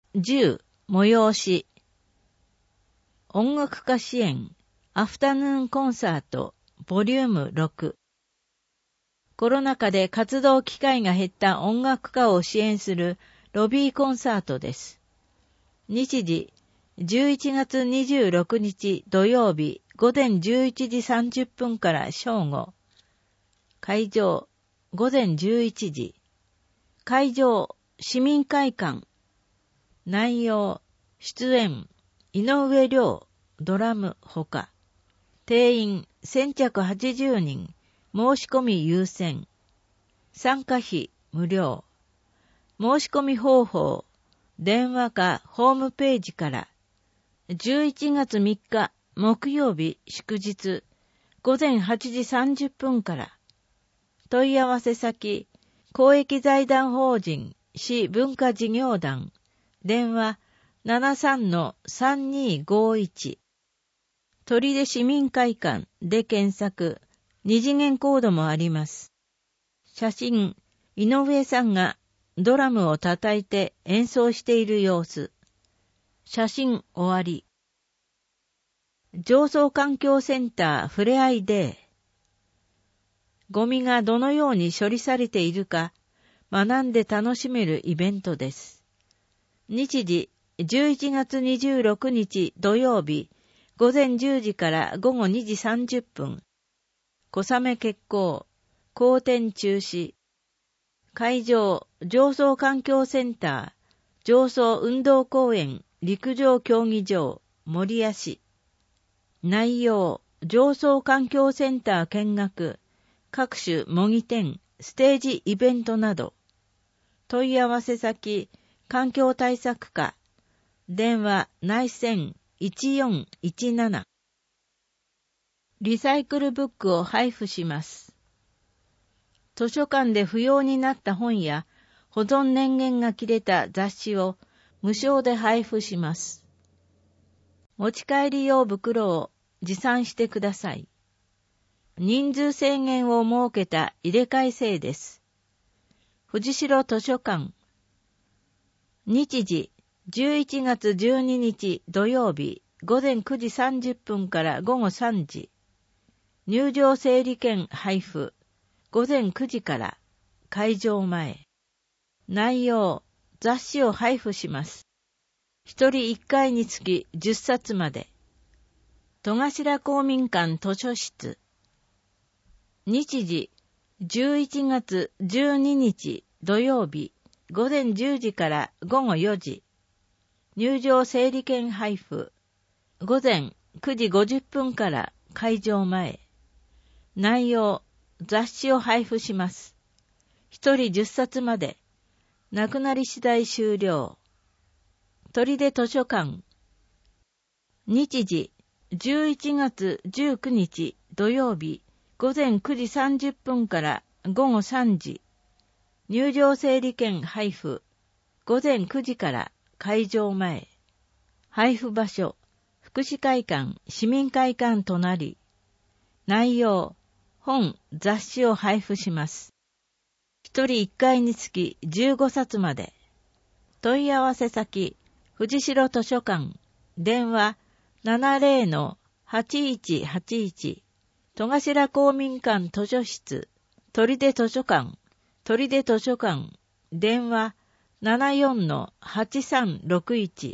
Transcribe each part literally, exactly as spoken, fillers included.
じゅう催し音楽家支援アフタヌーンコンサートボリュームろく。コロナ禍で活動機会が減った音楽家を支援するロビーコンサートです。日時じゅういちがつにじゅうろくにち土曜日午前じゅういちじさんじゅっぷんから正午。会場午前じゅういちじ。会場市民会館。内容出演井上涼ドラムほか。定員せんちゃくはちじゅうにん。申し込み優先。参加費無料。申し込み方法電話かホームページから。じゅういちがつみっか木曜日祝日午前はちじさんじゅっぷんから。問い合わせ先公益財団法人市文化事業団電話 ななさんのさんにーごーいち。取手市民会館で検索。二次元コードもあります。写真、井上さんがドラムを叩いて演奏している様子。写真終わり。上層環境センターふれあいデー。ゴミがどのように処理されているか学んで楽しめるイベントです。日時じゅういちがつにじゅうろくにち土曜日午前じゅうじから午後にじさんじゅっぷん。小雨決行、公展中止。会場、上層環境センター、上層運動公園、陸上競技場、守谷市。内容、上層環境センター見学、各種模擬店、ステージイベントなど。問い合わせ先、環境対策課、電話内線いちよんいちなな。リサイクルブックを配布します。図書館で不要になった本や保存年限が切れた雑誌を無償で配布します。持ち帰り用袋を持参してください。人数制限を設けた入れ替え制です。藤代図書館。日時じゅういちがつじゅうににち土曜日午前くじさんじゅっぷんから午後さんじ。入場整理券配布。午前くじから会場前。内容、雑誌を配布します。一人一回につきじゅっさつまで。戸頭公民館図書室。日時、じゅういちがつじゅうににち土曜日午前じゅうじから午後よじ。入場整理券配布。午前くじごじゅっぷんから会場前。内容、雑誌を配布します。一人じゅっさつまで。なくなり次第終了。取手図書館。日時、じゅういちがつじゅうくにち土曜日午前くじさんじゅっぷんから午後さんじ。入場整理券配布。午前くじから会場前。配布場所、福祉会館、市民会館隣。内容、本、雑誌を配布します。一人一回につきじゅうごさつまで。問い合わせ先、藤代図書館、電話 ななぜろのはちいちはちいち。戸頭公民館図書室、取手図書館、取手図書館、電話 ななよんのはちさんろくいち。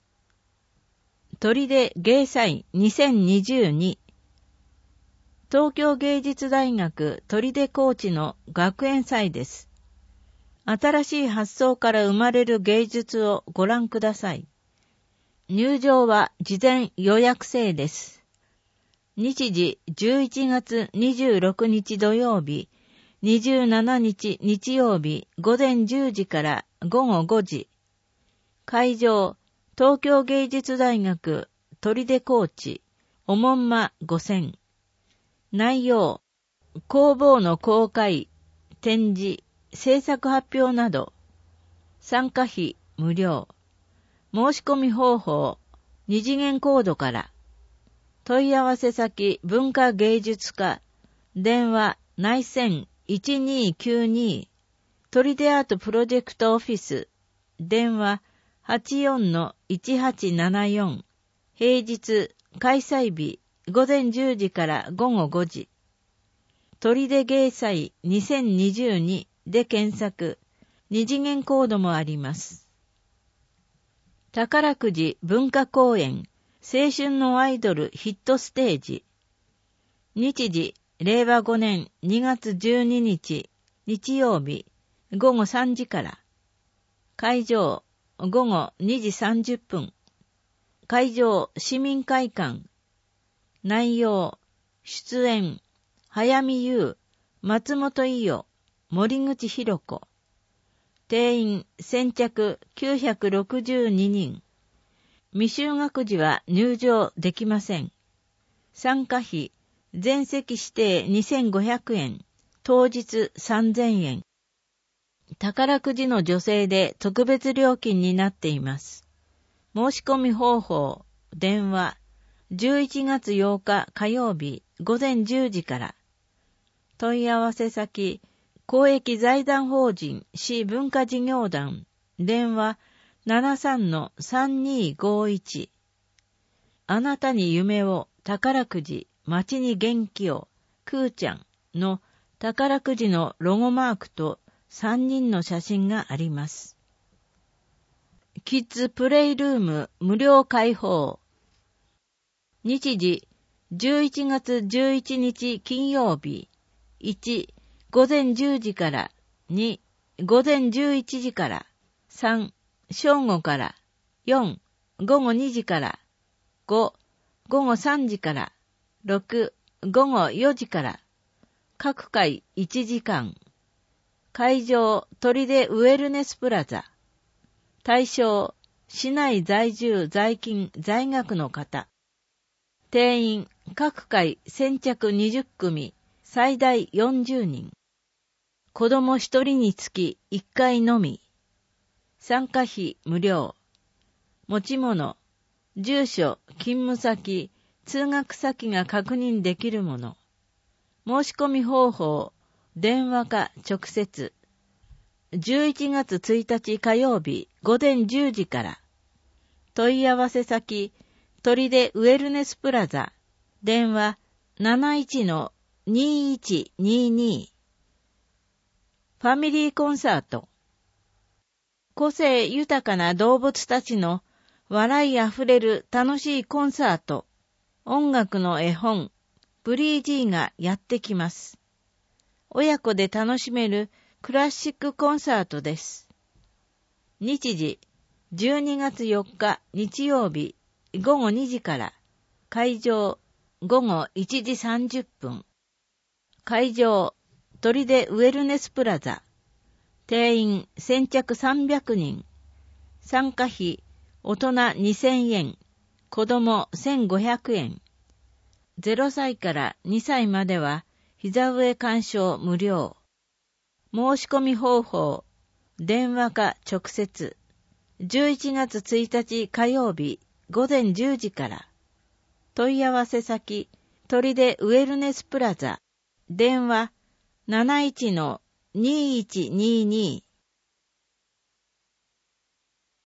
取手芸祭にせんにじゅうに。東京芸術大学取手高知の学園祭です。新しい発想から生まれる芸術をご覧ください。入場は事前予約制です。日時じゅういちがつにじゅうろくにち土曜日、にじゅうしちにち日曜日午前じゅうじから午後ごじ。会場、東京芸術大学取手高知おもんまごせん。内容、工房の公開、展示、制作発表など。参加費無料。申し込み方法、二次元コードから。問い合わせ先、文化芸術課、電話内線いちにーきゅうに。取手アートプロジェクトオフィス、電話はちよんのいちはちななよん。平日、開催日、午前じゅうじから午後ごじ。砦芸祭にせんにじゅうにで検索、二次元コードもあります。宝くじ文化公園、青春のアイドルヒットステージ。日時、れいわごねんにがつじゅうににち、日曜日、午後さんじから。会場、午後にじさんじゅっぷん。会場、市民会館。内容、出演、早見優、松本伊代、森口博子。定員、先着きゅうひゃくろくじゅうににん。未就学児は入場できません。参加費、全席指定にせんごひゃくえん、当日さんぜんえん。宝くじの助成で特別料金になっています。申し込み方法、電話、じゅういちがつようか火曜日午前じゅうじから。問い合わせ先、公益財団法人市文化事業団、電話 ななさんのさんにーごいち。あなたに夢を、宝くじ、街に元気を、くーちゃんの宝くじのロゴマークとさんにんの写真があります。キッズプレイルーム無料開放。日時、じゅういちがつじゅういちにち金曜日。いち、午前じゅうじから。に、午前じゅういちじから。さん、正午から。よん、午後にじから。ご、午後さんじから。ろく、午後よじから。各回いちじかん。会場、砦ウェルネスプラザ。対象、市内在住在勤在学の方。定員、各回先着にじゅっくみ、最大よんじゅうにん。子供ひとりにつきいっかいのみ。参加費無料。持ち物、住所、勤務先、通学先が確認できるもの。申し込み方法、電話か直接。じゅういちがつついたち火曜日午前じゅうじから。問い合わせ先、砦ウェルネスプラザ、電話 なないちのにいちにーにー。ファミリーコンサート。個性豊かな動物たちの笑いあふれる楽しいコンサート。音楽の絵本、ブリージーがやってきます。親子で楽しめるクラシックコンサートです。日時、じゅうにがつよっか日曜日午後にじから。会場、午後いちじさんじゅっぷん。会場、砦ウェルネスプラザ。定員先着さんびゃくにん。参加費、大人にせんえん。子供せんごひゃくえん。ゼロさいからにさいまでは膝上鑑賞無料。申し込み方法、電話か直接。じゅういちがつついたち火曜日午前じゅうじから。問い合わせ先、砦ウェルネスプラザ。電話 なないちのにいちにーにー。